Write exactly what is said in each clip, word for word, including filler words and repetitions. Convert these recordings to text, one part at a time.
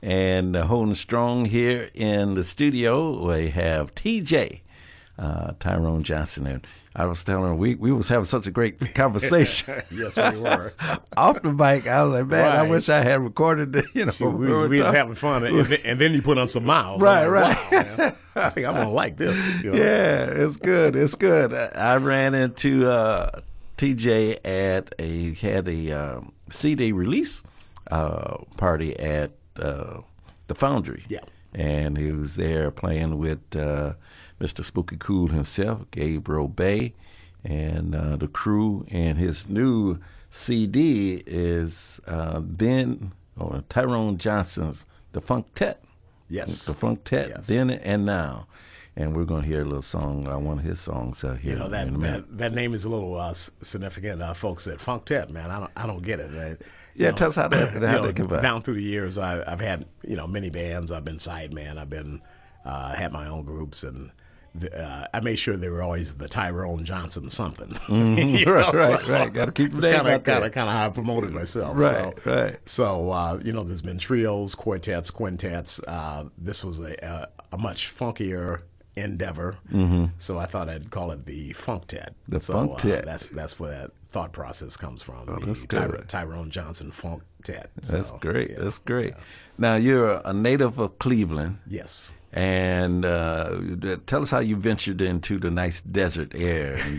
And uh, holding strong here in the studio, we have T J, uh, Tyrone Johnson. And I was telling her, we, we was having such a great conversation. Yes, we were. Off the mic, I was like, man, Right. I wish I had recorded it. You know, we, we, we was talking. having fun, and then, and then you put on some miles. Right, I'm right. like, wow, man, I think I'm gonna like this. You know? Yeah, it's good. It's good. I, I ran into uh, T J at a had a um, C D release uh, party at uh, the Foundry. Yeah. And he was there playing with uh, Mister Spooky Cool himself, Gabriel Bay, and uh, the crew. And his new C D is uh, then or Tyrone Johnson's The Funktet. Yes. The Funktet, Yes. Then and Now. And we're going to hear a little song, uh, one of his songs out here. You know that in a minute. that, that name is a little uh, s- significant. Uh, folks at Funktet, man, I don't I don't get it. Right? Yeah, You know, tell us how that, how you that know, came about. down through the years, I, I've had you know many bands. I've been sideman. I've been uh, had my own groups, and the, uh, I made sure they were always the Tyrone Johnson something. Mm-hmm. You know, right, right, so right. Got to keep the it's name kind of out there. kind of kind of how I promoted myself. Right, so, right. So uh, you know, there's been trios, quartets, quintets. Uh, this was a, a a much funkier endeavor. Mm-hmm. So I thought I'd call it the Funktet. The so, Funktet. Uh, that's that's where that thought process comes from. Oh, the that's Ty- good. Tyrone Johnson Funktet. That's So, great. yeah. That's great. Now, you're a native of Cleveland. Yes. And uh, tell us how you ventured into the nice desert air. And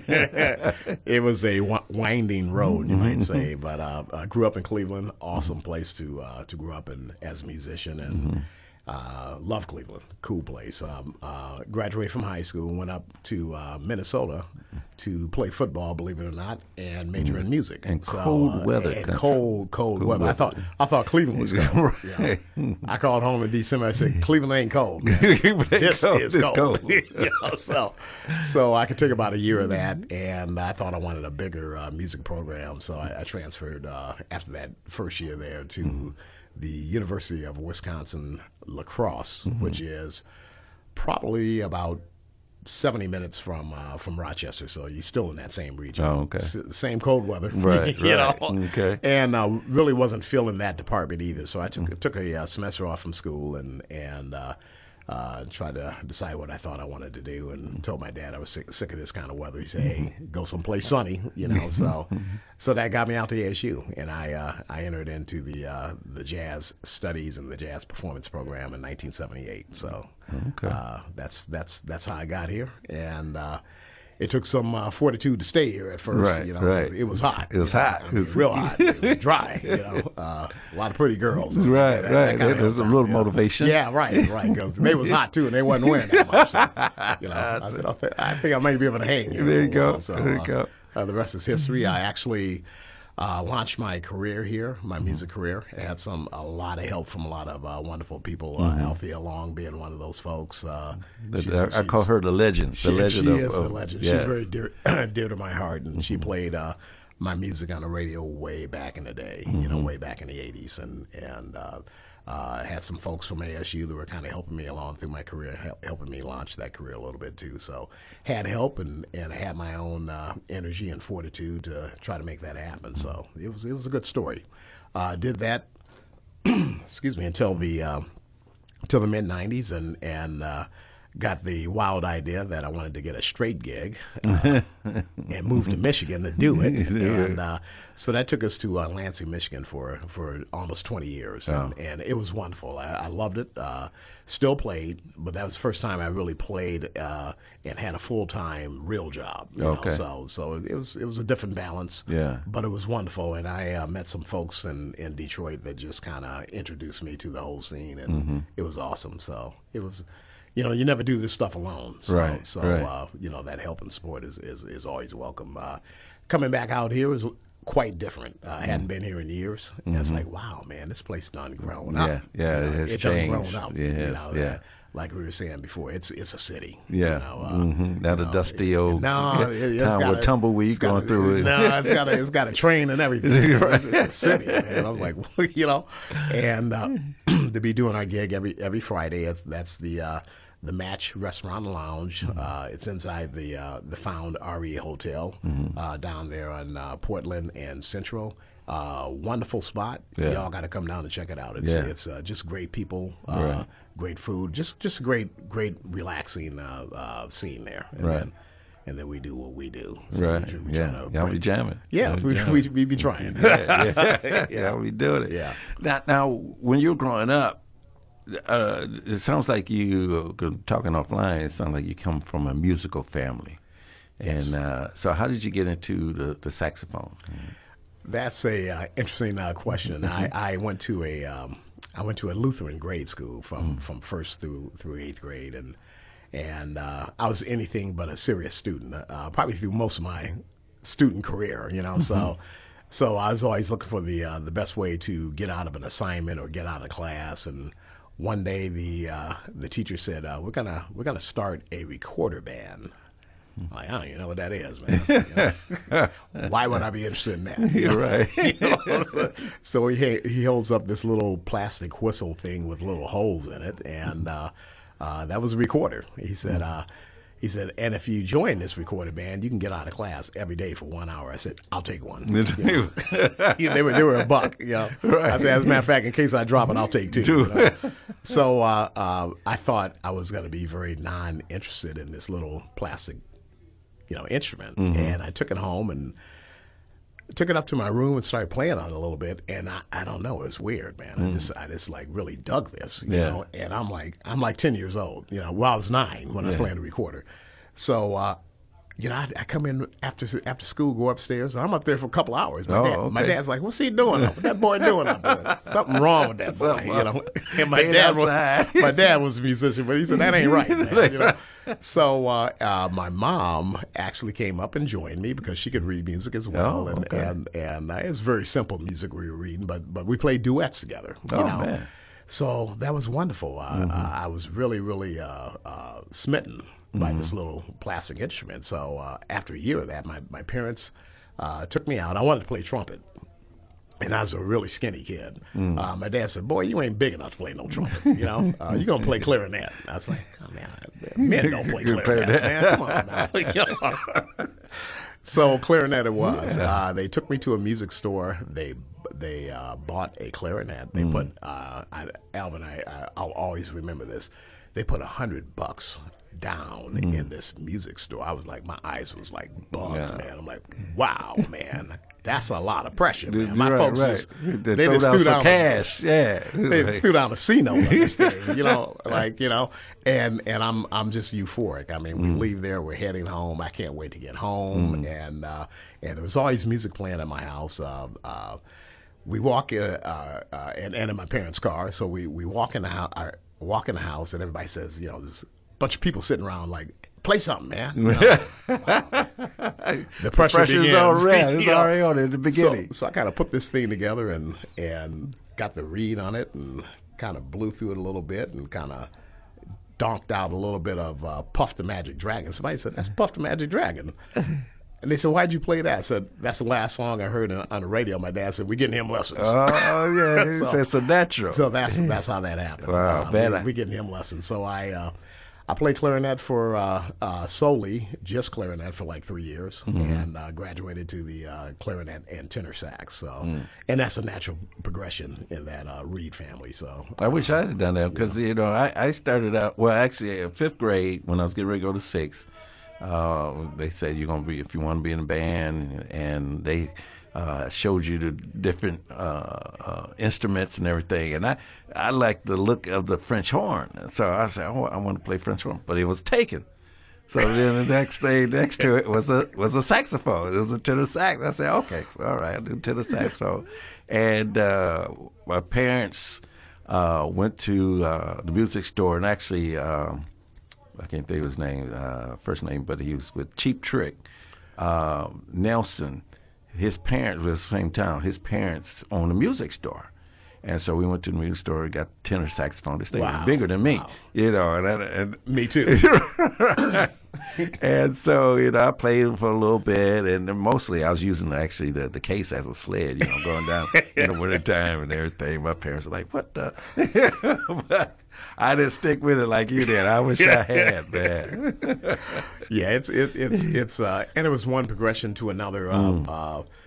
then It was a wi- winding road, you Mm-hmm. might say, but uh, I grew up in Cleveland. Awesome place to uh, to grow up in as a musician, and Mm-hmm. uh, love Cleveland. Cool place. Um, uh, graduated from high school, went up to uh, Minnesota to play football, believe it or not, and major in music. And cold uh, weather And country. cold, cold, weather. I thought I thought Cleveland was cold. Right. You know? I called home in December. I said, Cleveland ain't cold. man. Cleveland ain't This cold. is It's cold. cold. You know, so, so I could take about a year of that, and I thought I wanted a bigger uh, music program, so I, I transferred uh, after that first year there to Mm-hmm. the University of Wisconsin La Crosse, Mm-hmm. which is probably about seventy minutes from uh, from Rochester, so you're still in that same region. Oh, okay. S- same cold weather, Right, you right. know. Okay. And uh, really wasn't feeling that department either, so I took took a uh, semester off from school and and uh, uh, tried to decide what I thought I wanted to do, and told my dad I was sick, sick of this kind of weather. He said, "Hey, go someplace sunny," you know. So, so that got me out to A S U, and I uh, I entered into the uh, the jazz studies and the jazz performance program in nineteen seventy-eight. So, Okay. uh, that's that's that's how I got here, and uh, it took some uh, fortitude to stay here at first. Right, you know, right. It was hot. It was you know, hot. I mean, real hot. It was dry. You know, uh, a lot of pretty girls. Right, That- that right. kinda There's a helped little out, yeah. motivation. Yeah, right, right. 'Cause they was hot too, and they wasn't wearing that much. So, you know, I said, I think, I think I may be able to hang. Here There for you a go. while. So, There you uh, go. Uh, the rest is history. I actually uh, launched my career here, my music career. I had some a lot of help from a lot of uh, wonderful people. Uh, Althea Long being one of those folks. Uh, The- she's- I, I call she's- her the legend. she, the legend she of, is the of- legend. yes. She's very dear, dear to my heart, and she played uh, my music on the radio way back in the day. You know, way back in the eighties, and and uh, uh, had some folks from A S U that were kind of helping me along through my career, help, helping me launch that career a little bit too. So had help, and and had my own uh, energy and fortitude to try to make that happen. So it was it was a good story. Uh, did that, excuse me, until the uh, till the mid nineties, and and uh, got the wild idea that I wanted to get a straight gig uh, and move to Michigan to do it. And uh, so that took us to uh, Lansing, Michigan for for almost twenty years. And, and it was wonderful. I, I loved it. Uh, still played, but that was the first time I really played uh, and had a full-time real job. You Okay. know? So so it was it was a different balance. Yeah. But it was wonderful. And I uh, met some folks in, in Detroit that just kind of introduced me to the whole scene. And Mm-hmm. it was awesome. So it was... You know, you never do this stuff alone. So, Right, so right. Uh, you know, that help and support is, is, is always welcome. Uh, coming back out here was quite different. Uh, I hadn't been here in years. And it's like, wow, man, this place done grown up. Mm-hmm. Yeah, yeah, You it know, has it done changed. grown up. It you has, know, yeah. uh, like we were saying before, it's it's a city. Yeah. You know, uh, hmm Not a dusty old no, it- it's town got with a- tumbleweed it's got going a- through it. No, it's got a it's got a train and everything. It's a city, man. I'm like, you know, and uh, to be doing our gig every every Friday. It's that's the uh, the Match Restaurant and Lounge. Uh, it's inside the uh, the Found R E Hotel uh, down there on uh, Portland and Central. uh, wonderful spot. Yeah. Y'all got to come down and check it out. It's Yeah. it's uh, just great people, uh, Right. great food, just just a great great relaxing uh, uh, scene there. And Right. Then, and then we do what we do. So Right. we, we Yeah. try to Y'all bring- be jamming. Yeah, Y'all be we, jamming. we, we be trying. yeah, yeah, yeah, we doing it. Yeah. Now, now, when you were growing up, uh, it sounds like you uh, talking offline. It sounds like you come from a musical family, Yes. and uh, so how did you get into the, the saxophone? That's a uh, interesting uh, question. I, I went to a um, I went to a Lutheran grade school from, from first through through eighth grade, and and uh, I was anything but a serious student. Uh, probably through most of my student career, you know. So so I was always looking for the uh, the best way to get out of an assignment or get out of class. And one day the uh, the teacher said, uh, "We're gonna we're gonna start a recorder band." Like, I don't even know what that is, man. You know? Why would I be interested in that? You know? Right. You know? so, so he he holds up this little plastic whistle thing with little holes in it, and uh, uh, that was a recorder. He said, uh, he said, and if you join this recorder band, you can get out of class every day for one hour. I said, I'll take one. You know? they were they were a buck. You know? Right. I said, as a matter of fact, in case I drop it, I'll take two. Two. You know? So uh, uh, I thought I was going to be very non-interested in this little plastic, you know, instrument, Mm-hmm. and I took it home and took it up to my room and started playing on it a little bit. And I, I don't know, it's weird, man. I just I just like really dug this, you Yeah. know. And I'm like I'm like ten years old, you know. Well, I was nine when I was Yeah. playing the recorder. So uh, you know, I, I come in after after school, go upstairs. I'm up there for a couple hours. My, Oh, dad, my okay. dad's like, "What's he doing? What's that boy doing up there? Something wrong with that boy." Something You know. wrong. And my Playing dad was outside. my dad was a musician, but he said that ain't right, man. You know? So uh, uh, my mom actually came up and joined me because she could read music as well, Oh, and okay. and and uh, it's very simple music we were reading, but but we played duets together. You Oh, know? man. So that was wonderful. Uh, Mm-hmm. uh, I was really really uh, uh, smitten by Mm-hmm. this little plastic instrument. So uh, after a year of that, my my parents uh, took me out. I wanted to play trumpet. And I was a really skinny kid. Mm. Uh, my dad said, "Boy, you ain't big enough to play no trumpet. You know, uh, you gonna play clarinet." I was like, "Oh man, men don't play Good clarinets, clarinet. man. Come on now." You know? So clarinet it was. Uh, they took me to a music store. They they uh, bought a clarinet. They put uh, I, Alvin. I, I I'll always remember this. They put a hundred bucks down in this music store. I was like, my eyes was like bugged, Yeah. man. I'm like, wow, man, that's a lot of pressure, man. My Right, folks right. just They they throw just down threw some down cash. Yeah. they Right. threw down a C note on this thing, you know, like, you know, and and I'm I'm just euphoric. I mean, we leave there, we're heading home. I can't wait to get home, and uh, and there was always music playing at my house. Uh, uh, we walk, uh, uh, uh, and, and in my parents' car, so we, we walk in the house, uh, walk in the house, and everybody says, you know, there's a bunch of people sitting around like, play something, man. You know? The pressure Pressure's begins. already, it's You know? already on in the beginning. So, so I kind of put this thing together and and got the reed on it and kind of blew through it a little bit and kind of donked out a little bit of uh, Puff the Magic Dragon. Somebody said, "That's Puff the Magic Dragon." And they said, "Why'd you play that?" I said, "That's the last song I heard on, on the radio." My dad said, "We're getting him lessons." Oh, yeah. He So- said it's a natural. So that's that's how that happened. Wow, Uh, bet we, I- we getting him lessons. So I uh, I played clarinet for uh, uh, solely just clarinet for like three years, Mm-hmm. and uh, graduated to the uh, clarinet and tenor sax. So Mm. and that's a natural progression in that uh, Reed family. So I wish I had done that because, you know, I, I started out, well, actually, in fifth grade, when I was getting ready to go to sixth, uh, they said you're going to be, if you want to be in a band, and they uh, showed you the different uh, uh, instruments and everything. And I, I liked the look of the French horn. So I said, oh, I want to play French horn, but it was taken. So then the next thing next to it was a was a saxophone. It was a tenor sax. I said, okay, all right, I'll do tenor saxophone. And uh, my parents uh, went to uh, the music store, and actually, um, I can't think of his name, uh, first name, but he was with Cheap Trick. Uh, Nelson, his parents was the same town. His parents owned a music store. And so we went to the music store and got tenor saxophone. This thing Wow. was bigger than me, Wow. you know. And, and, and me too. and so, you know, I played for a little bit, and then mostly I was using actually the, the case as a sled, you know, going down in the wintertime and everything. My parents were like, what the? But I didn't stick with it like you did. I wish I had, man. Yeah, it's it, it's it's uh, and it was one progression to another. Uh, Mm. uh,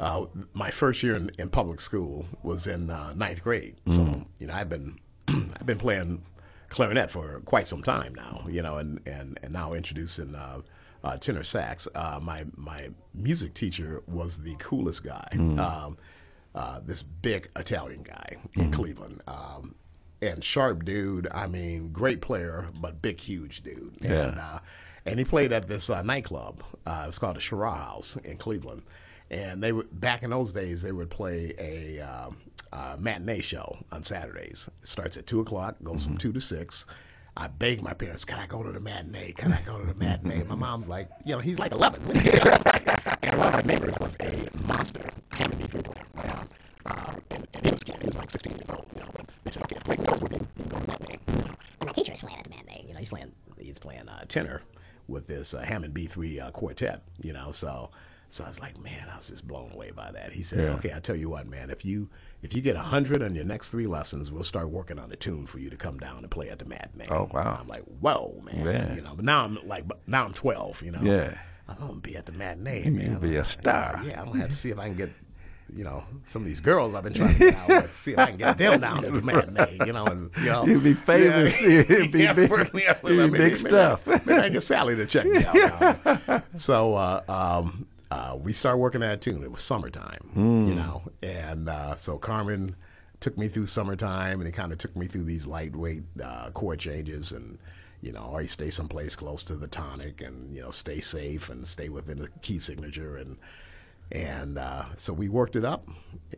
uh, my first year in, in public school was in uh, ninth grade. So Mm. you know, I've been I've been playing clarinet for quite some time now. You know, and and, and now introducing uh, uh, tenor sax. Uh, my my music teacher was the coolest guy. Um, uh, this big Italian guy in Cleveland. Um, And sharp dude, I mean, great player, but big, huge dude. Yeah. And, uh, and he played at this uh, nightclub. Uh, it's called the Shiraz House in Cleveland. And they would, back in those days, they would play a um, uh, matinee show on Saturdays. It starts at two o'clock, goes Mm-hmm. from two to six. I begged my parents, can I go to the matinee? Can I go to the matinee? My mom's like, you know, he's like eleven. And one of my neighbors was a monster Hammond B three player. Um, uh, and, and he was he was like sixteen years old. You know, but they said, okay, if Clayton goes with him, you can go to the matinee. You know? And my teacher is playing at the matinee. You know, he's playing he's playing uh, tenor with this uh, Hammond B three uh, quartet. You know, so so I was like, man, I was just blown away by that. He said, Yeah. okay, I tell you what, man, if you if you get a hundred on your next three lessons, we'll start working on a tune for you to come down and play at the matinee. Oh, wow. I'm like, whoa, man. Yeah. You know, but now I'm like, now I'm twelve. You know. Yeah. I'm gonna be at the matinee, You man. be a star. Yeah, I'm gonna have to see if I can get, you know, some of these girls I've been trying to get out with. See if I can get them down at the matinee, you know, and you know, You'd be famous. Yeah, It'd be yeah, big, really, it'd be maybe- big maybe- stuff. Maybe I get Sally to check me out. So uh, um, uh, we started working that tune. It was summertime, you know, and uh, so Carmen took me through summertime, and he kind of took me through these lightweight uh, chord changes and. You know, always stay someplace close to the tonic, and you know, stay safe and stay within the key signature, and and uh, so we worked it up,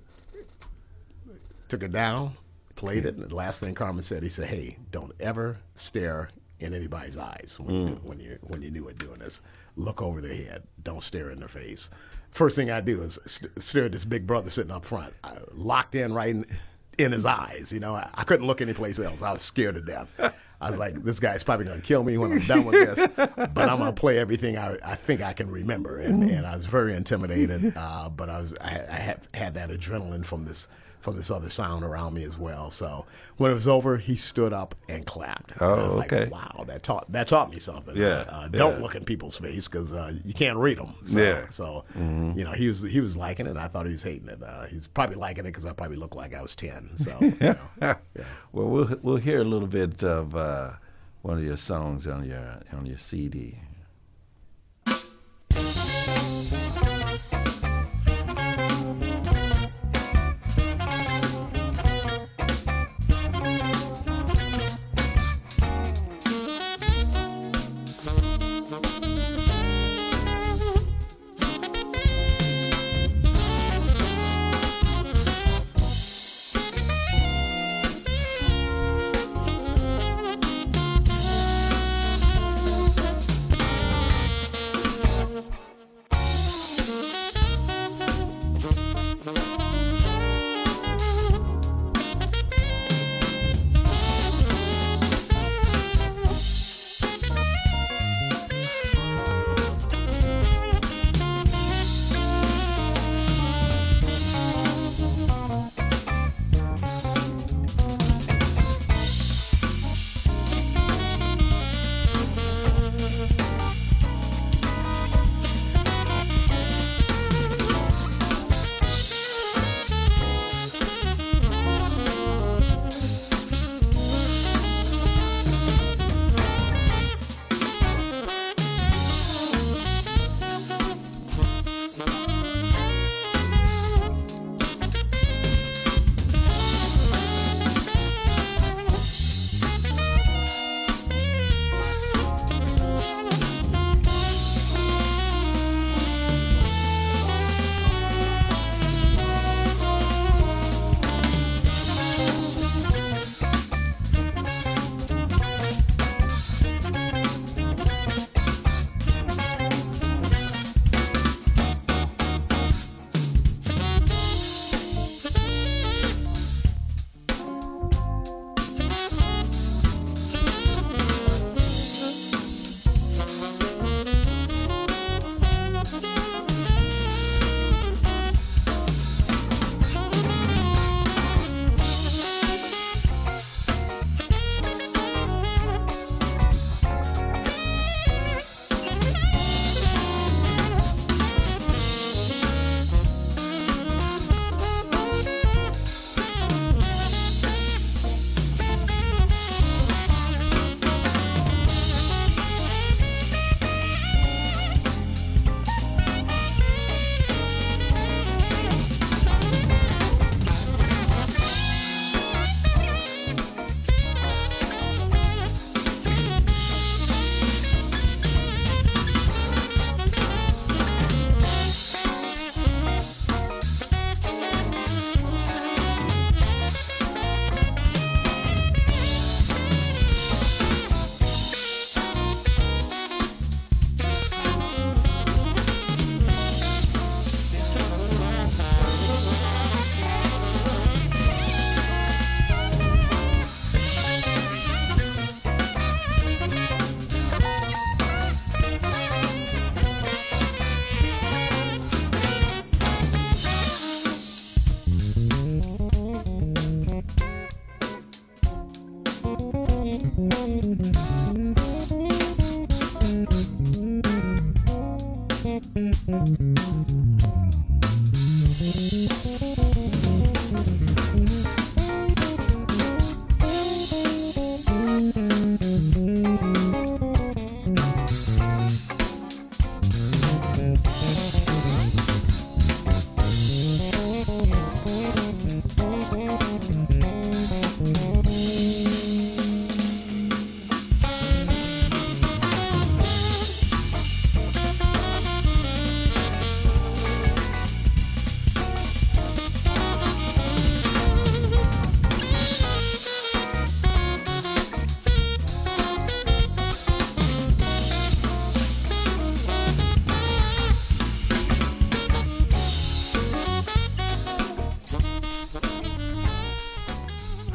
took it down, played it, and the last thing Carmen said, he said, "Hey, don't ever stare in anybody's eyes when you when you when you knew it doing this. Look over their head. Don't stare in their face. First thing I do is st- stare at this big brother sitting up front, I locked in right in, in his eyes. You know, I, I couldn't look anyplace else. I was scared to death." I was like, this guy's probably going to kill me when I'm done with this, but I'm going to play everything I, I think I can remember. And, and I was very intimidated, uh, but I was I, I had, had that adrenaline from this from this other sound around me as well. So when it was over, he stood up and clapped. Oh, and I was okay. like, wow, that taught that taught me something. Yeah, uh, don't yeah. look in people's face because uh, you can't read them. So, Yeah. So you know, he was he was liking it. I thought he was hating it. Uh, he's probably liking it because I probably looked like I was ten. So you know, yeah. Well, we'll we'll hear a little bit of uh, one of your songs on your on your C D. Thank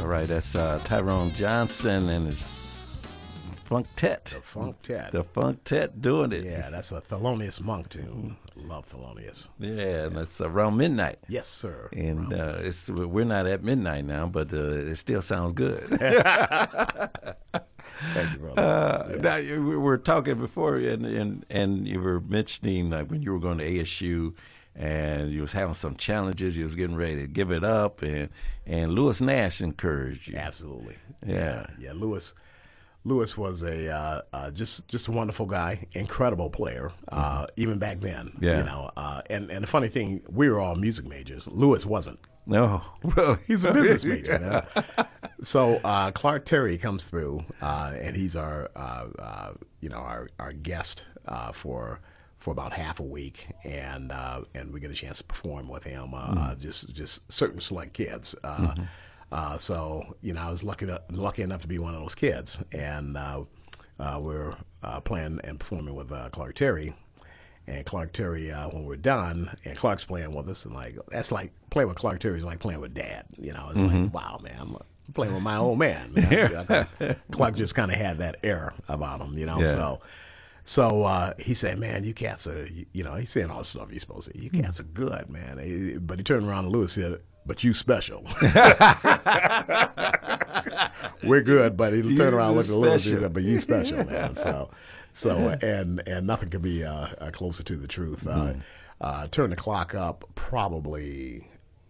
right. That's uh, Tyrone Johnson and his Funktet. The Funktet. The Funktet doing it. Yeah, that's a Thelonious Monk tune. Love Thelonious. Yeah, and it's around midnight. Yes, sir. And uh, it's we're not at midnight now, but uh, it still sounds good. Thank you, brother. Uh, Yeah. Now, you- we were talking before, and, and and you were mentioning like when you were going to A S U, and you was having some challenges. You was getting ready to give it up, and and Lewis Nash encouraged you. Absolutely. Yeah. Yeah. Lewis. Lewis was a uh, uh, just just a wonderful guy, incredible player, uh, even back then. Yeah. You know, uh, and and the funny thing, we were all music majors. Lewis wasn't. No, well, He's a business major. Man. So uh, Clark Terry comes through, uh, and he's our uh, uh, you know our our guest uh, for for about half a week, and uh, and we get a chance to perform with him. Uh, uh, just just certain select kids. Uh, mm-hmm. uh, so you know I was lucky to, lucky enough to be one of those kids, and uh, uh, we're uh, playing and performing with uh, Clark Terry. And Clark Terry, uh, when we're done, and Clark's playing with us, and like that's like playing with Clark Terry is like playing with Dad. You know, it's mm-hmm. like, wow, man, I'm playing with my old man. man. Clark just kind of had that air about him, you know. Yeah. So, so uh, he said, "Man, you cats are, you, you know," he's saying all the stuff he's supposed to. You cats are good, man. He, but he turned around to Lewis and said, "But you special." We're good, but he turned around and looked at Lewis and said, "But you special, man." So. So and and nothing could be uh, uh, closer to the truth. Uh, uh, turn the clock up probably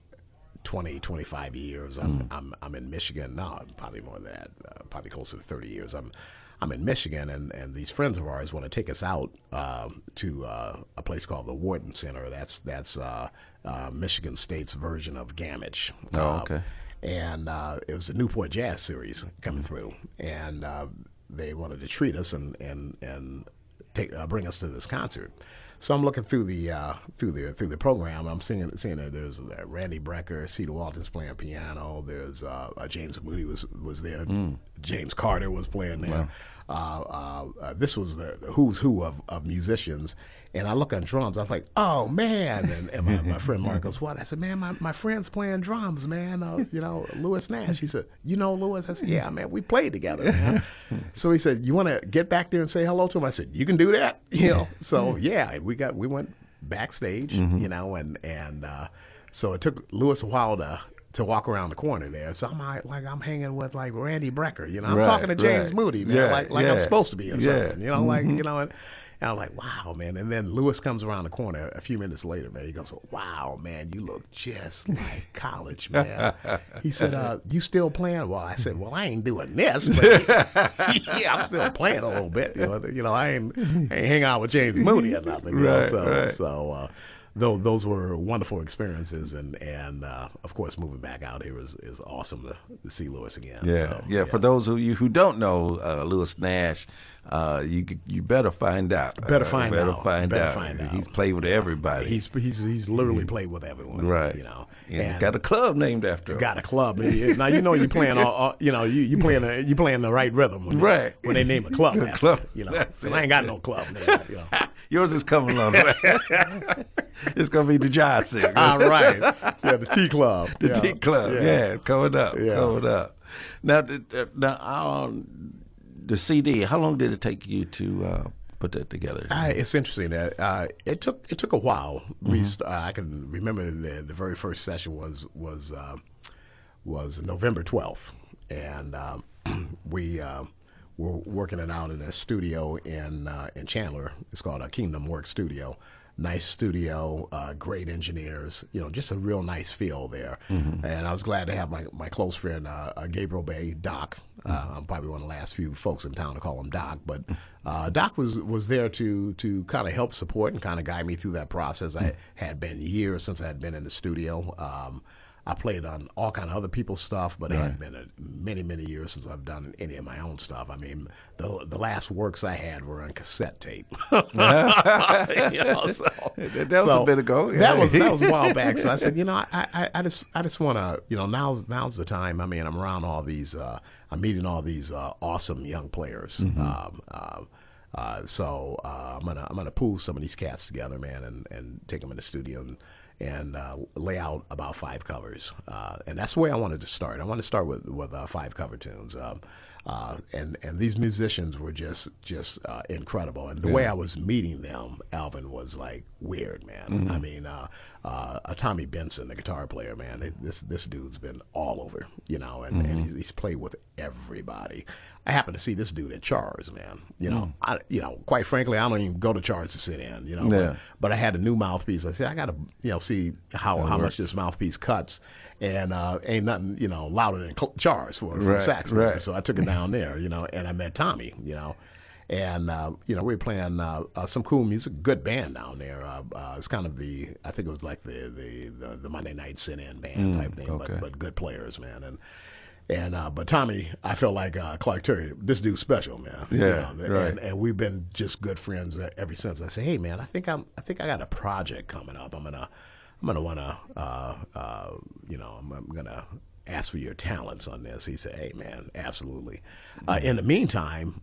twenty, twenty-five years. I'm mm. I'm I'm in Michigan. No, probably more than that. Uh, probably closer to thirty years. I'm I'm in Michigan, and, and these friends of ours want to take us out uh, to uh, a place called the Wharton Center. That's that's uh, uh, Michigan State's version of Gamage. Oh, okay. Uh, and uh, it was a Newport Jazz series coming through, and uh, they wanted to treat us and and and take uh, bring us to this concert. So I'm looking through the uh, through the through the program. I'm seeing seeing that there's uh, Randy Brecker, Cedar Waltons playing piano. There's uh, uh, James Moody was was there. Mm. James Carter was playing there. Wow. Uh, uh, uh, this was the who's who of, of musicians. And I look on drums. I was like, "Oh man!" And, and my, my friend Mark goes, "What?" I said, "Man, my, my friend's playing drums, man. Uh, you know, Lewis Nash." He said, "You know Lewis?" I said, "Yeah, man. We played together." Man. So he said, "You want to get back there and say hello to him?" I said, "You can do that." You know. So yeah, we got we went backstage, mm-hmm. you know, and and uh, so it took Lewis a while to. to walk around the corner there. So I'm like, like I'm hanging with like Randy Brecker, you know, I'm right, talking to James right. Moody, man, yeah, like like yeah, I'm supposed to be or yeah. something, you know, mm-hmm. like, you know, and, and I'm like, wow, man. And then Lewis comes around the corner a few minutes later, man. He goes, wow, man, you look just like college, man. He said, uh, you still playing? Well, I said, well, I ain't doing this, but yeah, I'm still playing a little bit. You know, you know I ain't, I ain't hanging out with James Moody or nothing. You know? Right, so, right. so, uh, Those, those were wonderful experiences, and and uh, of course, moving back out here is, is awesome to, to see Lewis again. Yeah, so, yeah, yeah. For those of you who don't know uh, Lewis Nash, uh, you you better find out. Better find uh, better out. Find better out. find out. He's played with everybody. He's he's he's literally played with everyone. Right. You know, yeah, and he's got a club named after him. Got a club. Now you know you're playing all, all you know you you playing a, you playing the right rhythm. When right. They, when they name a club. After, club. You know, That's I ain't got no club name. You know. Yours is coming along. It's gonna be the Jazz Singer. All right. Yeah, the T Club. The yeah. T Club. Yeah. yeah, coming up. Yeah. Coming up. Now, the, now um, the C D. How long did it take you to uh, put that together? Uh, it's interesting that uh, it took it took a while. Mm-hmm. We st- uh, I can remember the the very first session was was uh, was November twelfth, and um, we. Uh, We're working it out in a studio in uh, in Chandler. It's called a Kingdom Work Studio. Nice studio, uh, great engineers. You know, just a real nice feel there. Mm-hmm. And I was glad to have my, my close friend uh, uh, Gabriel Bay, Doc. Uh, mm-hmm. I'm probably one of the last few folks in town to call him Doc, but uh, Doc was was there to to kind of help support and kind of guide me through that process. Mm-hmm. I had been years since I had been in the studio. Um, I played on all kind of other people's stuff, but right. It had been a, many, many years since I've done any of my own stuff. I mean, the the last works I had were on cassette tape. you know, so, that was so, a bit ago. That was that was a while back. So I said, you know, I I, I just I just want to, you know, now's now's the time. I mean, I'm around all these, uh, I'm meeting all these uh, awesome young players. Mm-hmm. Um, uh, uh, so uh, I'm gonna I'm gonna pull some of these cats together, man, and, and take them in the studio and. and uh, lay out about five covers, uh, and that's the way I wanted to start. I wanted to start with with uh, five cover tunes. Um, Uh, and and these musicians were just just uh, incredible, and the yeah. way I was meeting them, Alvin, was like weird, man. Mm-hmm. I mean, uh, uh, uh, Tommy Benson, the guitar player, man, it, this this dude's been all over, you know, and, mm-hmm. and he's, he's played with everybody. I happened to see this dude at Char's, man. You know, mm. I you know, quite frankly, I don't even go to Char's to sit in, you know. Yeah. But, but I had a new mouthpiece. I said, I got to, you know, see how, how much this mouthpiece cuts. And uh, ain't nothing, you know, louder than Char's for, for right, sax player. Right. So I took it down there, you know, and I met Tommy, you know. And, uh, you know, we were playing uh, uh, some cool music, good band down there. Uh, uh, it's kind of the, I think it was like the the, the, the Monday Night Sit-In band mm, type thing, okay. but, but good players, man. And, and uh, but Tommy, I felt like uh, Clark Terry, this dude's special, man. Yeah, you know, right. And, and we've been just good friends ever since. I said, hey, man, I think I'm, I think I got a project coming up. I'm gonna, I'm gonna wanna, uh, uh, you know, I'm, I'm gonna ask for your talents on this. He said, hey, man, absolutely. Uh, in the meantime,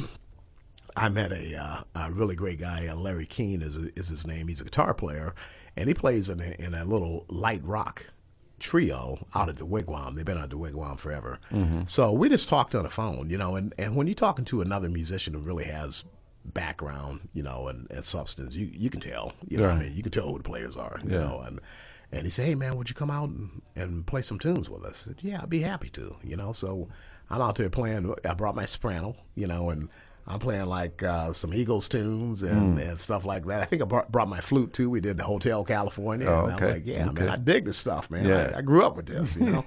I met a, uh, a really great guy. Uh, Larry Keene is is his name. He's a guitar player, and he plays in a, in a little light rock trio out at the Wigwam. They've been at the Wigwam forever. Mm-hmm. So we just talked on the phone, you know, and, and when you're talking to another musician who really has background, you know, and, and substance, you you can tell, you know right. what I mean? You can tell who the players are, you yeah. know, and and he said, hey, man, would you come out and, and play some tunes with us? I said, yeah, I'd be happy to, you know. So I'm out there playing. I brought my soprano, you know, and I'm playing like uh, some Eagles tunes and, mm. and stuff like that. I think I brought, brought my flute too. We did the Hotel California. Oh, and okay. I'm like, yeah, okay. man, I dig this stuff, man. Yeah. I, I grew up with this, you know.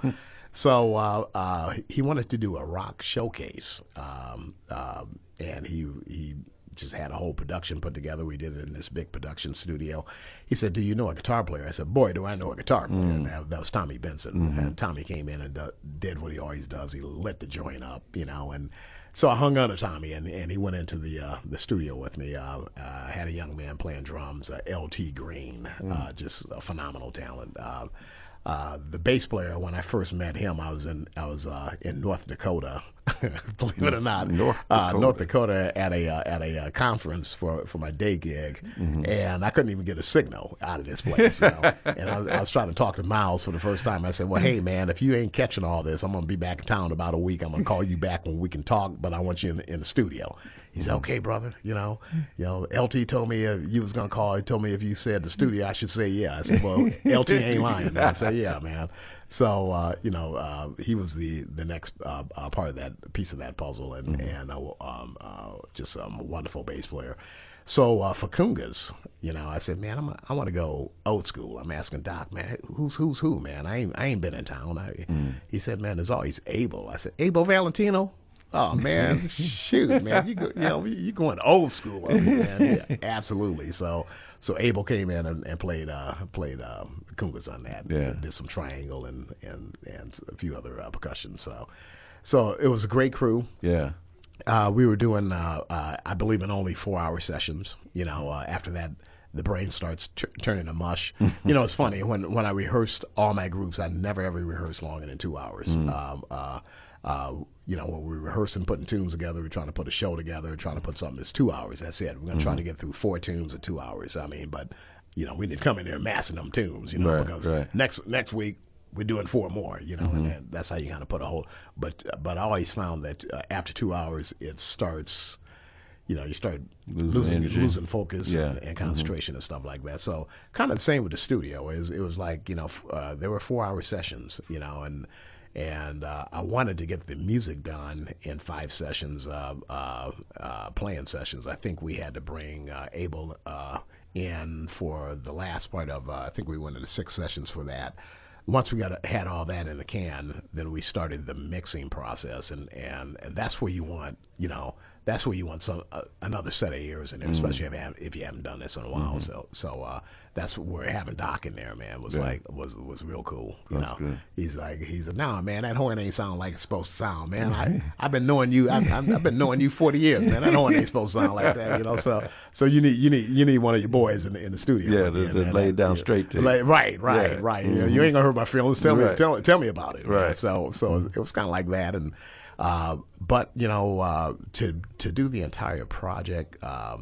So uh, uh, he wanted to do a rock showcase, um, uh, and he he just had a whole production put together. We did it in this big production studio. He said, do you know a guitar player? I said, boy, do I know a guitar player. Mm. And that, that was Tommy Benson. Mm-hmm. And Tommy came in and do, did what he always does. He lit the joint up, you know, and so I hung on to Tommy, and, and he went into the uh, the studio with me. Uh, uh, I had a young man playing drums, uh, L T Green, mm. uh, just a phenomenal talent. Uh, uh, the bass player, when I first met him, I was in I was uh, in North Dakota, believe it or not, North Dakota, uh, North Dakota at a uh, at a uh, conference for, for my day gig, mm-hmm. and I couldn't even get a signal out of this place. You know? And I was, I was trying to talk to Miles for the first time. I said, "Well, hey man, if you ain't catching all this, I'm gonna be back in town in about a week. I'm gonna call you back when we can talk, but I want you in the, in the studio." He said, "Okay, brother. You know, you know, L T told me if you was gonna call. He told me if you said the studio, I should say yeah." I said, "Well, L T ain't lying." Man. I said, "Yeah, man." So uh, you know, uh, he was the the next uh, uh, part of that piece of that puzzle, and mm-hmm. and uh, um, uh, just um, a wonderful bass player. So uh, for Kungas, you know, I said, man, I'm a, I want to go old school. I'm asking Doc, man, who's who's who, man? I ain't I ain't been in town. I, mm. He said, man, there's always Abel. I said, Abel Valentino. Oh man, shoot, man, you go, you know you going old school, over here, man. Yeah, absolutely. So, so Abel came in and, and played uh, played um, Kungas on that. Yeah, did some triangle and and, and a few other uh, percussion. So, so it was a great crew. Yeah, uh, we were doing uh, uh, I believe in only four hour sessions. You know, uh, after that, the brain starts t- turning to mush. You know, it's funny when when I rehearsed all my groups, I never ever rehearsed longer than two hours. Mm. Um, uh, uh, you know, when we're rehearsing, putting tunes together, we're trying to put a show together, trying to put something that's two hours. That's it. We're going to mm-hmm. try to get through four tunes in two hours. I mean, but, you know, we didn't come in there massing them tunes, you know, right, because right. next next week we're doing four more, you know, mm-hmm. and that's how you kind of put a whole. But, but I always found that uh, after two hours, it starts, you know, you start losing losing, losing focus yeah. and, and concentration mm-hmm. and stuff like that. So kind of the same with the studio. It was, it was like, you know, uh, there were four hour sessions, you know, and, And uh, I wanted to get the music done in five sessions, uh, uh, uh, playing sessions. I think we had to bring uh, Abel uh, in for the last part of, uh, I think we went into six sessions for that. Once we got had all that in the can, then we started the mixing process, and, and, and that's where you want, you know, that's where you want some uh, another set of ears in there, mm-hmm. especially if you, have, if you haven't done this in a while. Mm-hmm. So so uh, that's where having Doc in there, man, was yeah. like was was real cool. You that's know, good. He's like he's like, nah, man, that horn ain't sound like it's supposed to sound, man. I I've been knowing you, I, I've been knowing you forty years, man. That horn ain't supposed to sound like that, you know. So so you need you need you need one of your boys in the, in the studio. Yeah, to, to lay it down yeah. straight to like, right, right, yeah. right. Mm-hmm. You, know, you ain't gonna hurt my feelings. Tell right. me tell tell me about it. Right. Man. So so mm-hmm. it was kind of like that, and. Uh, but you know, uh, to to do the entire project, um,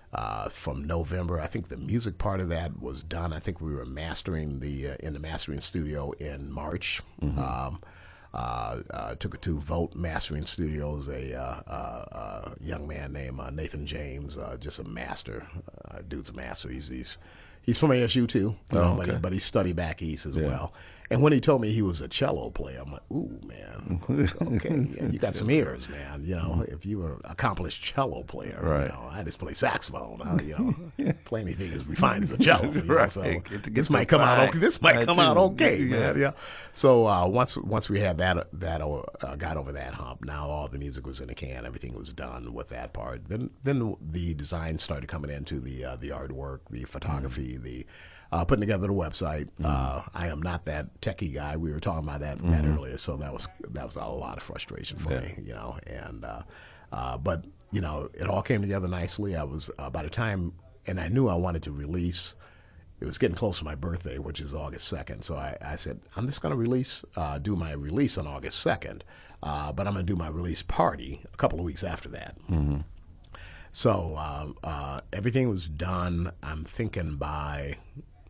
uh, from November. I think the music part of that was done. I think we were mastering the uh, in the mastering studio in March. Mm-hmm. Um, uh, uh, took it to Vote Mastering Studios. A uh, uh, uh, young man named uh, Nathan James, uh, just a master. Uh, dude's a master. He's he's he's from A S U too, you oh, know, okay. but he, but he studied back east as yeah. well. And when he told me he was a cello player, I'm like, ooh, man, okay, yeah, you got some ears, man. You know, if you were an accomplished cello player, right. you know, I just play saxophone. I, you know, play anything as refined as a cello. You know, right. So get to, get this might come out okay. This might come too. out okay, yeah. man. Yeah. So uh, once once we had that that uh, got over that hump, now all the music was in the can. Everything was done with that part. Then then the design started coming into the uh, the artwork, the photography, mm-hmm. the Uh, putting together the website. Mm-hmm. Uh, I am not that techie guy. We were talking about that, mm-hmm. that earlier, so that was that was a lot of frustration for yeah. me, you know. And uh, uh, but you know, it all came together nicely. I was uh, by the time, and I knew I wanted to release. It was getting close to my birthday, which is August second. So I, I said, I'm just going to release, uh, do my release on August second, uh, but I'm going to do my release party a couple of weeks after that. Mm-hmm. So uh, uh, everything was done. I'm thinking by.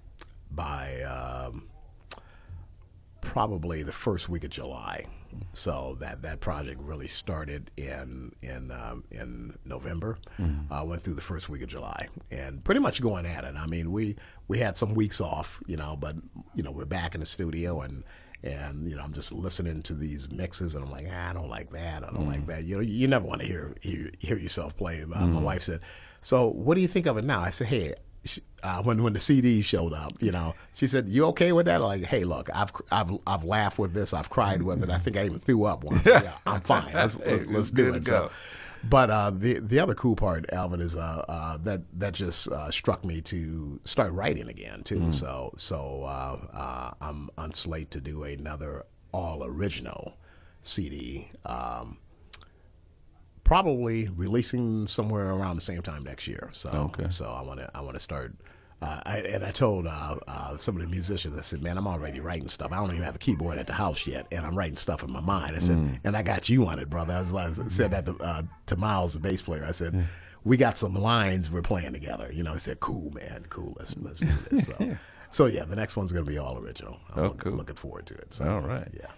by um, probably the first week of July. So that, that project really started in in um, in November. Mm-hmm. Uh, went through the first week of July, and pretty much going at it. I mean, we we had some weeks off, you know, but you know we're back in the studio, and and you know I'm just listening to these mixes, and I'm like, ah, I don't like that, I don't mm-hmm. like that. You know, you never want to hear hear, hear yourself play. Uh, mm-hmm. My wife said, "So what do you think of it now?" I said, "Hey." Uh, when when the C D showed up, you know, she said, "You okay with that?" I'm like, hey, look, I've I've I've laughed with this, I've cried with it. I think I even threw up once. Yeah, I'm fine. Let's, hey, let's do it. So, but uh, the the other cool part, Alvin, is uh, uh, that that just uh, struck me to start writing again too. Mm. So so uh, uh, I'm on slate to do another all original C D. Um, Probably releasing somewhere around the same time next year. So, okay. so I want to, I want to start. Uh, I, and I told uh, uh, some of the musicians, I said, "Man, I'm already writing stuff. I don't even have a keyboard at the house yet, and I'm writing stuff in my mind." I said, mm. "And I got you on it, brother." I was like, I said that to, uh, to Miles, the bass player. I said, mm. "We got some lines we're playing together." You know, he said, "Cool, man, cool. Let's let's do this." So, so yeah, the next one's going to be all original. I'm oh, cool. looking forward to it. So, all right. Yeah.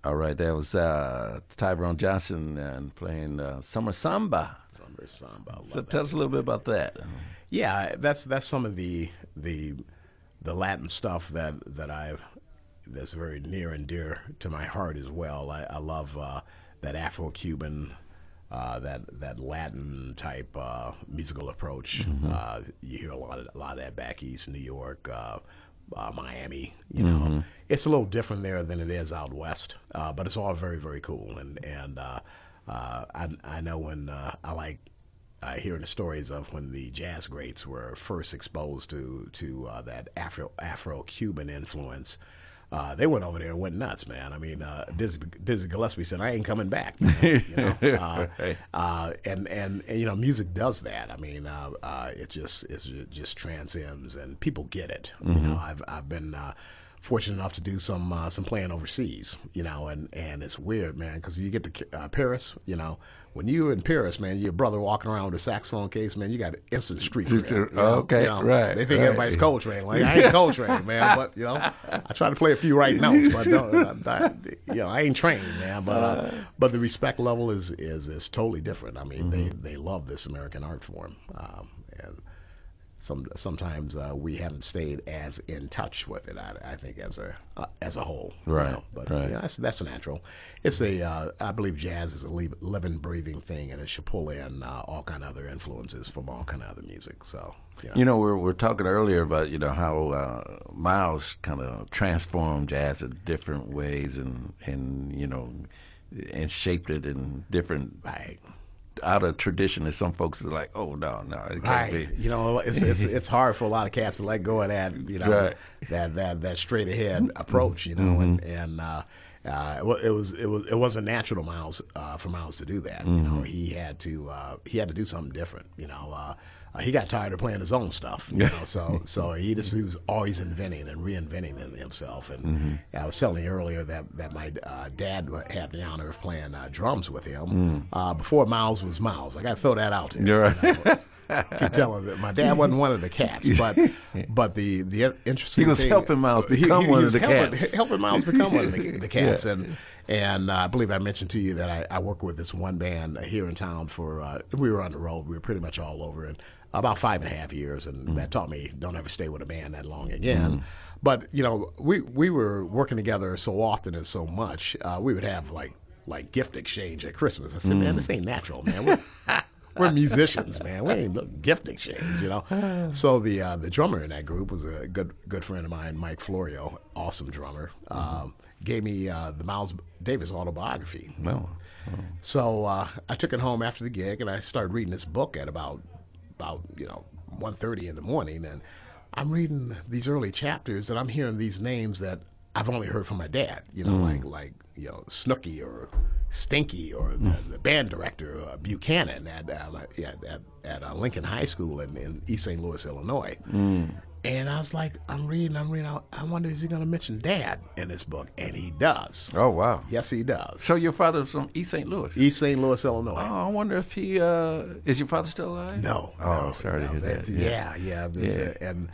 All right, that was uh, Tyrone Johnson and playing uh, Summer Samba. Summer Samba. I love So that. tell us a little bit about that. Yeah, that's that's some of the the the Latin stuff that that I've that's very near and dear to my heart as well. I, I love uh, that Afro-Cuban, uh, that that Latin type uh, musical approach. Mm-hmm. Uh, you hear a lot of a lot of that back east, New York, uh, uh, Miami. You know, mm-hmm. It's a little different there than it is out west, uh, but it's all very very cool. And and uh, uh, I I know when uh, I like. Uh, hearing the stories of when the jazz greats were first exposed to to uh, that Afro Afro Cuban influence, uh, they went over there and went nuts, man. I mean, uh, Dizzy, Dizzy Gillespie said, "I ain't coming back," you know. uh, uh, and, and and you know, music does that. I mean, uh, uh, it just it just transcends, and people get it. Mm-hmm. You know, I've I've been. Uh, fortunate enough to do some uh, some playing overseas, you know, and, and it's weird, man, because you get to uh, Paris, you know, when you're in Paris, man, your brother walking around with a saxophone case, man, you got instant street cred, you know? Okay, you know, right. They think right. everybody's Coltrane. Like, I ain't Coltrane, man, but, you know, I try to play a few right notes, but, don't, I, you know, I ain't trained, man, but uh, but the respect level is is, is totally different. I mean, mm-hmm. they, they love this American art form, um, and Some, sometimes uh, we haven't stayed as in touch with it. I, I think as a uh, as a whole, right? You know? But right. You know, that's that's natural. It's a uh, I believe jazz is a living, breathing thing, and it should pull in uh, all kind of other influences from all kind of other music. So you know, you know we're we're talking earlier about you know how uh, Miles kind of transformed jazz in different ways and and you know and shaped it in different. Right. Out of tradition, and some folks are like, "Oh no, no, it can't right. be." You know, it's, it's it's hard for a lot of cats to let go of that, you know, right. that that that straight ahead approach, you know, mm-hmm. and and uh, uh, it was it was it wasn't natural to Miles uh, for Miles to do that. Mm-hmm. You know, he had to uh, he had to do something different. You know, uh, uh, he got tired of playing his own stuff. You know, so so he just he was always inventing and reinventing himself. And mm-hmm. I was telling you earlier that that my uh, dad had the honor of playing uh, drums with him mm. uh, before Miles was Miles. I got to throw that out there. You're right. You know? Keep telling that my dad wasn't one of the cats, but but the the interesting he was thing, helping Miles become he, he, one he of the helping, cats. helping Miles become one of the, the cats, yeah. and and uh, I believe I mentioned to you that I, I work with this one band here in town for uh, we were on the road, we were pretty much all over, and about five and a half years, and mm. that taught me don't ever stay with a band that long again. Mm. But you know, we we were working together so often and so much, uh, we would have like like gift exchange at Christmas. I said, mm. man, this ain't natural, man. We're, We're musicians, man. We ain't no gift exchange, you know. So the uh, the drummer in that group was a good good friend of mine, Mike Florio, awesome drummer. Mm-hmm. Um, gave me uh, the Miles Davis autobiography. No. Oh. So uh, I took it home after the gig, and I started reading this book at about about you know one thirty in the morning, and I'm reading these early chapters, and I'm hearing these names that I've only heard from my dad. You know, mm. like like you know Snooky or Stinky or the, the band director uh, Buchanan at uh, at, at, at uh, Lincoln High School in, in East Saint Louis, Illinois. Mm. And I was like, I'm reading, I'm reading. I wonder, is he going to mention Dad in this book? And he does. Oh, wow. Yes, he does. So your father's from East Saint Louis? East Saint Louis, Illinois. Oh, I wonder if he, uh, is your father still alive? No. Oh, no, sorry no, to hear that. Yeah, yeah. yeah, yeah. A, and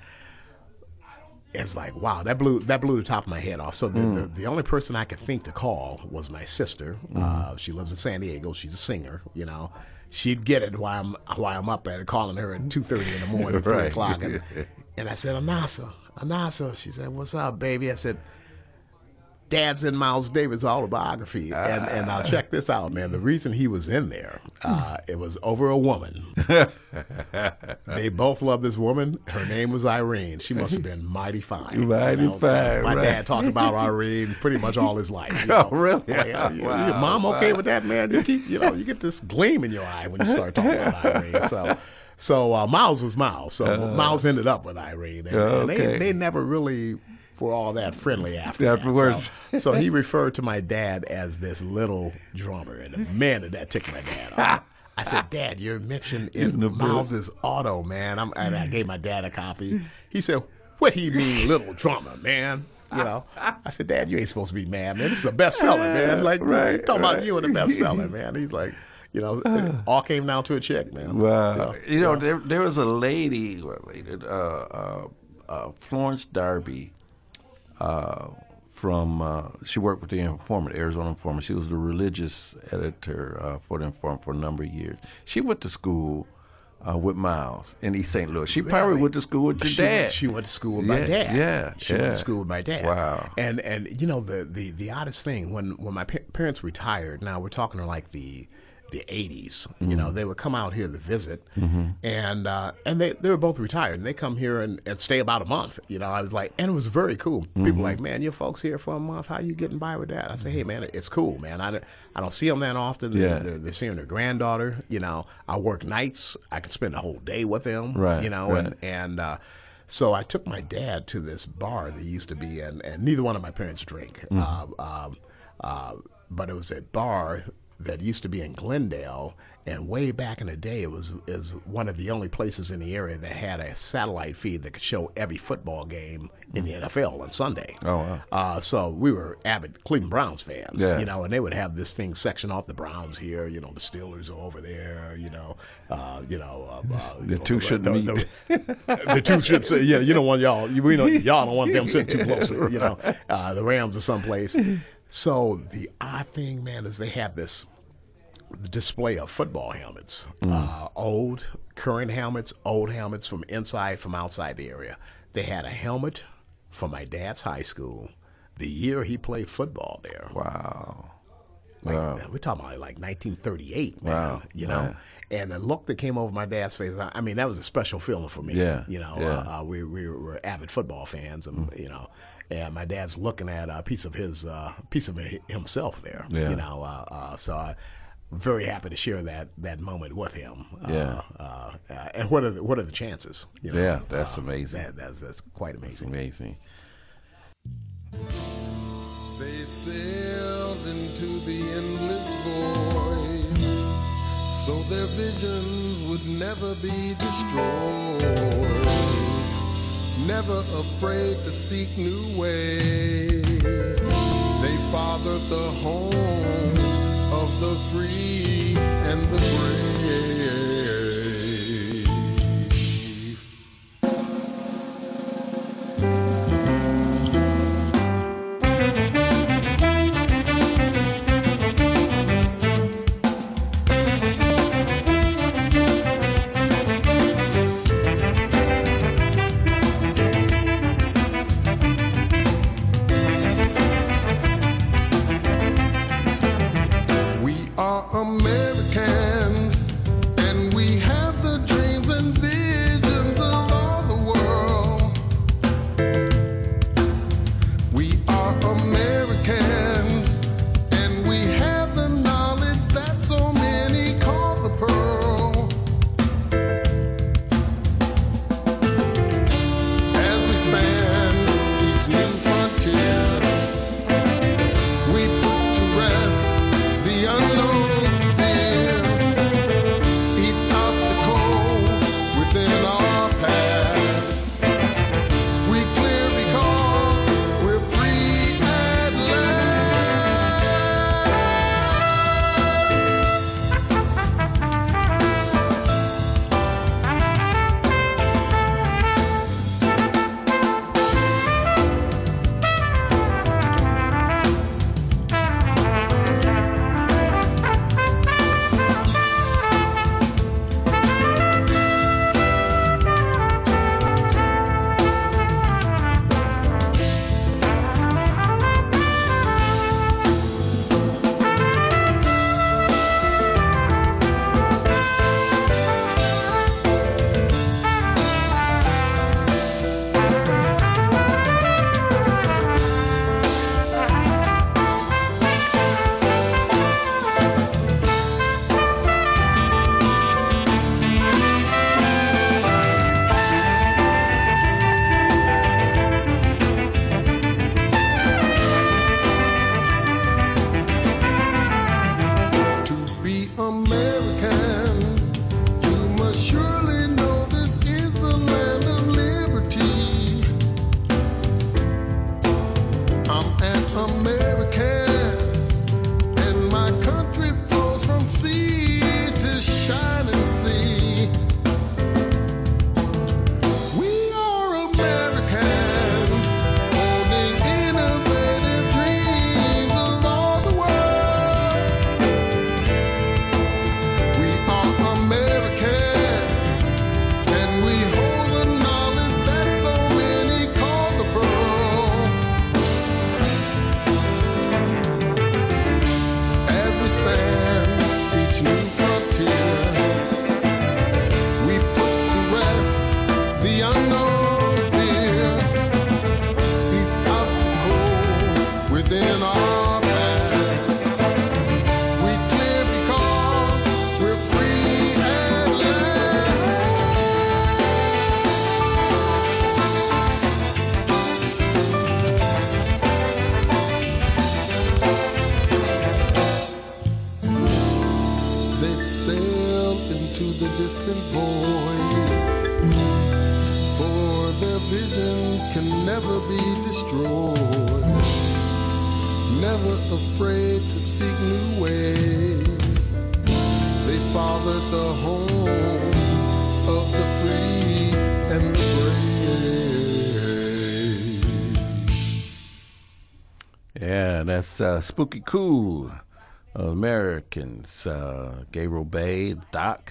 it's like, wow, that blew that blew the top of my head off. So the, mm. the, the only person I could think to call was my sister. Mm. Uh, she lives in San Diego. She's a singer, you know. She'd get it while I'm while I'm up at it, calling her at two thirty in the morning, three right. o'clock, and, and I said, Anasa, Anasa. She said, what's up, baby? I said, Dad's in Miles Davis' autobiography, uh, and and now check this out, man. The reason he was in there, uh, it was over a woman. They both loved this woman. Her name was Irene. She must have been mighty fine. Mighty you know? fine. My right. dad talked about Irene pretty much all his life. You know? Oh, really? Like, uh, you, wow, your mom okay wow. with that, man? You keep, you know, you get this gleam in your eye when you start talking about Irene. So. So uh, Miles was Miles. So uh, Miles ended up with Irene, and, okay. and they they never really were all that friendly after Afterwards. that. So, so he referred to my dad as this little drummer, and man, did that tick my dad off. I said, Dad, you're mentioned in, in Miles's auto, man. I'm, and I gave my dad a copy. He said, what he mean, little drummer, man? You know, I said, Dad, you ain't supposed to be mad, man. This is a bestseller, man. Like, right, talking right. about you and a bestseller, man. He's like, you know, it all came down to a check, man. Wow. You know, you know yeah. there, there was a lady, uh, uh, uh, Florence Darby, uh, from, uh, she worked with the Informant, Arizona Informant. She was the religious editor uh, for the Informant for a number of years. She went to school uh, with Miles in East Saint Louis. She Really? probably went to school with your she dad. Went, she went to school with my Yeah, dad. yeah, she yeah. went to school with my dad. Wow. And and you know the the, the oddest thing when when my pa- parents retired. Now we're talking like the the eighties. Mm-hmm. You know, they would come out here to visit, mm-hmm. and uh, and they they were both retired, and they come here and, and stay about a month. You know, I was like, and it was very cool. Mm-hmm. People were like, man, your folks here for a month. How you getting by with that? I say, hey, man, it's cool, man. I don't, I don't see them that often. Yeah. They're, they're seeing their granddaughter. You know, I work nights. I can spend a whole day with them. Right. You know, right. and and. Uh, So I took my dad to this bar that used to be in, and neither one of my parents drink. Mm-hmm. Uh, um, uh, but it was a bar that used to be in Glendale, and way back in the day, it was is one of the only places in the area that had a satellite feed that could show every football game in the N F L on Sunday. Oh, wow. Uh, so we were avid Cleveland Browns fans, Yeah. you know, and they would have this thing section off the Browns here, you know, the Steelers are over there, you know, uh, you know, uh, uh, The you know, two shouldn't the, meet. The, the two should say, yeah, you don't want y'all, you, we know, y'all don't want them sitting too close, you know, uh, the Rams are someplace. So the odd thing, man, is they have this display of football helmets, mm. uh, old, current helmets, old helmets from inside, from outside the area. They had a helmet from my dad's high school the year he played football there. Wow. Like, wow. man, we're talking about like nineteen thirty-eight, man, Wow. you know? Man. And the look that came over my dad's face, I mean, that was a special feeling for me. Yeah. You know, Yeah. uh, uh, we, we were avid football fans, and, mm. you know, and my dad's looking at a piece of his, uh, piece of himself there, Yeah. you know, uh, uh, so I, very happy to share that, that moment with him. Yeah. Uh, uh, uh, and what are the, what are the chances? You know? Yeah, that's uh, amazing. That, that's that's quite amazing. That's amazing. They sailed into the endless void, so their visions would never be destroyed. Never afraid to seek new ways, they fathered the home of the free and the brave. We are Americans, and void, for their visions can never be destroyed, never afraid to seek new ways. They fathered the home of the free and the brave. Yeah, that's uh, Spooky Cool, Americans, uh, Gabriel Bay, Doc,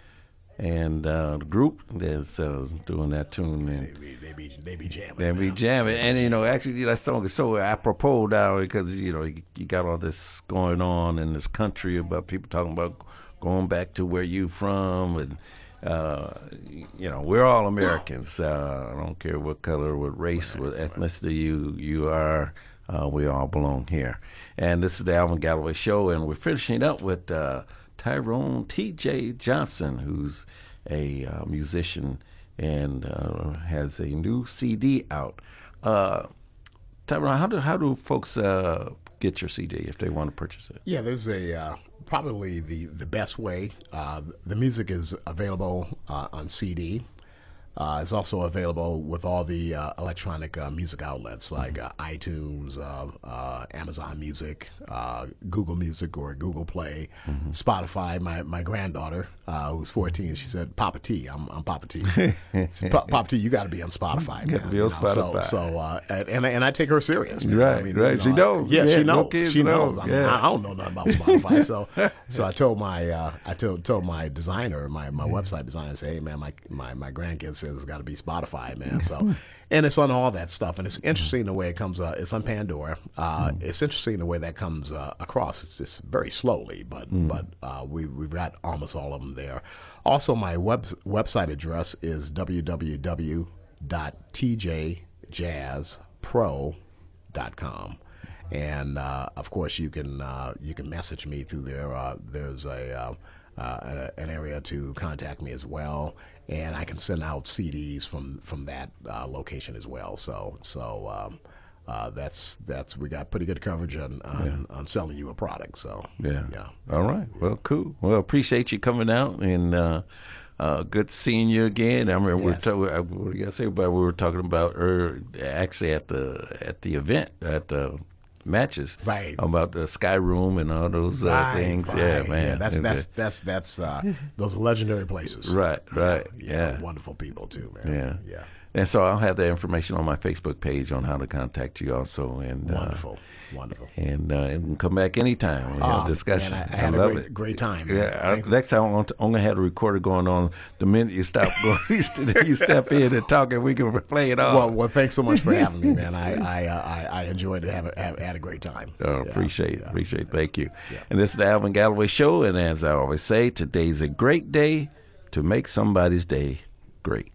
and uh, the group that's uh, doing that tune. And They be, they be, they be jamming. They be jamming, and you know, actually, that song is so apropos now because you know you, you got all this going on in this country about people talking about going back to where you from, and uh, you know, we're all Americans. Uh, I don't care what color, what race, what ethnicity you you are. Uh, we all belong here. And this is the Alvin Galloway Show, and we're finishing up with uh, Tyrone T J Johnson, who's a uh, musician and uh, has a new C D out. Uh, Tyrone, how do how do folks uh, get your C D if they want to purchase it? Yeah, there's a uh, probably the the best way. Uh, the music is available uh, on C D. Uh, it's also available with all the uh, electronic uh, music outlets like uh, iTunes, uh, uh, Amazon Music, uh, Google Music or Google Play, mm-hmm. Spotify. My my granddaughter, uh, who's fourteen, she said, "Papa T, I'm, I'm Papa T. Said, Papa T, you got to be on Spotify. You got to be on know? Spotify. So, so uh, and and I take her serious. Man. Right, I mean, right. You know, She knows. Yeah, Yeah, she no knows. kids She know. knows. I, mean, Yeah. I, I don't know nothing about Spotify. so so I told my uh, I told told my designer, my, my website designer, say, hey man, my my my grandkid says it's got to be Spotify, man. So, and it's on all that stuff, and it's interesting the way it comes. Uh, it's on Pandora. Uh, mm. It's interesting the way that comes uh, across. It's just very slowly, but mm. but uh, we we've got almost all of them there. Also, my web website address is w w w dot t j jazz pro dot com. And uh, of course, you can uh, you can message me through there. Uh, there's a uh, uh, an area to contact me as well, and I can send out C Ds from from that uh, location as well. So so um, uh, that's that's we got pretty good coverage on on, yeah. on selling you a product. So yeah, yeah. All right. Well, cool. Well, appreciate you coming out and. Uh, Uh, good seeing you again. I remember yes. we were talking. What do you say about? We were talking about er, actually at the at the event at the matches, right? About the Sky Room and all those uh, right, things. Right. Yeah, man. Yeah, that's that's that's that's uh, those legendary places. Right, right. Yeah, yeah, yeah, wonderful people too, man. Yeah, yeah. And so I'll have that information on my Facebook page on how to contact you also. And wonderful, uh, wonderful. And uh, and come back anytime and have oh, discussion. Man, I, I, had I love a great, it. great time. Man. Yeah, I, next time I'm gonna, I'm gonna have the recorder going on the minute you stop going. You step in and talk, and we can play it all. Well, well, thanks so much for having me, man. I I uh, I, I enjoyed it. Have, have had a great time. Oh, yeah, appreciate it. yeah. Appreciate it. Thank you. Yeah. And this is the Alvin Galloway Show. And as I always say, today's a great day to make somebody's day great.